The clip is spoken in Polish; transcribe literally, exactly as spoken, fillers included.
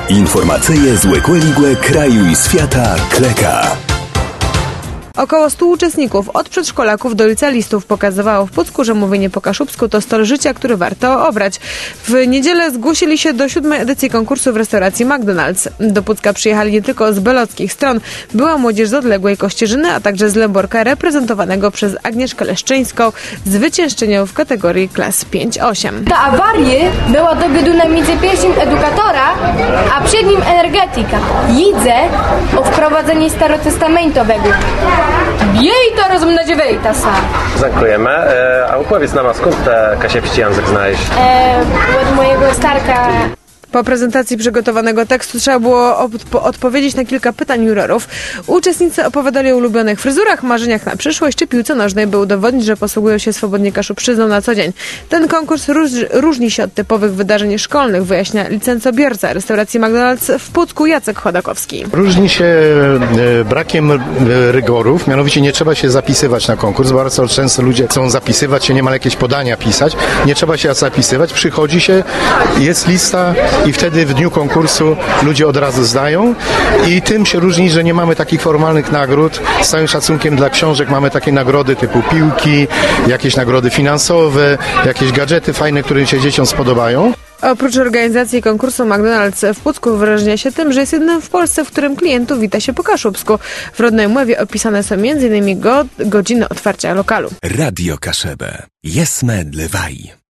Informacyje z Łekłe kraju i świata Kleka. Około stu uczestników, od przedszkolaków do licealistów, pokazywało w Pucku, że mówienie po kaszubsku to styl życia, który warto obrać. W niedzielę zgłosili się do siódmej edycji konkursu w restauracji McDonald's. Do Pucka przyjechali nie tylko z belockich stron. Była młodzież z odległej Kościerzyny, a także z Lęborka, reprezentowanego przez Agnieszkę Leszczyńską, zwyciężczynią w kategorii klas pięć osiem. Ta awaria była do gdy na między pierwszym edukatora, a przed nim energetyka. Idzie o wprowadzenie starotestamentowego. Jej to rozum na dziewięta sa. Dziękujemy. E, a opowiedz nam, skąd te kasiepści język znaleźć? E, od mojego starka. Po prezentacji przygotowanego tekstu trzeba było odpo- odpowiedzieć na kilka pytań jurorów. Uczestnicy opowiadali o ulubionych fryzurach, marzeniach na przyszłość czy piłce nożnej, by udowodnić, że posługują się swobodnie kaszubszczyzną na co dzień. Ten konkurs róż- różni się od typowych wydarzeń szkolnych, wyjaśnia licencjobiorca restauracji McDonald's w Pucku Jacek Chodakowski. Różni się e, brakiem e, rygorów, mianowicie nie trzeba się zapisywać na konkurs. Bardzo często ludzie chcą zapisywać się, niemal jakieś podania pisać. Nie trzeba się zapisywać, przychodzi się, jest lista i wtedy w dniu konkursu ludzie od razu zdają i tym się różni, że nie mamy takich formalnych nagród. Z całym szacunkiem dla książek mamy takie nagrody typu piłki, jakieś nagrody finansowe, jakieś gadżety fajne, które się dzieciom spodobają. Oprócz organizacji konkursu McDonald's w Pucku wyróżnia się tym, że jest jedynym w Polsce, w którym klientów wita się po kaszubsku. W rodnej mowie opisane są m.in. Go- godziny otwarcia lokalu. Radio Kaszebę. Jesme dlewaj.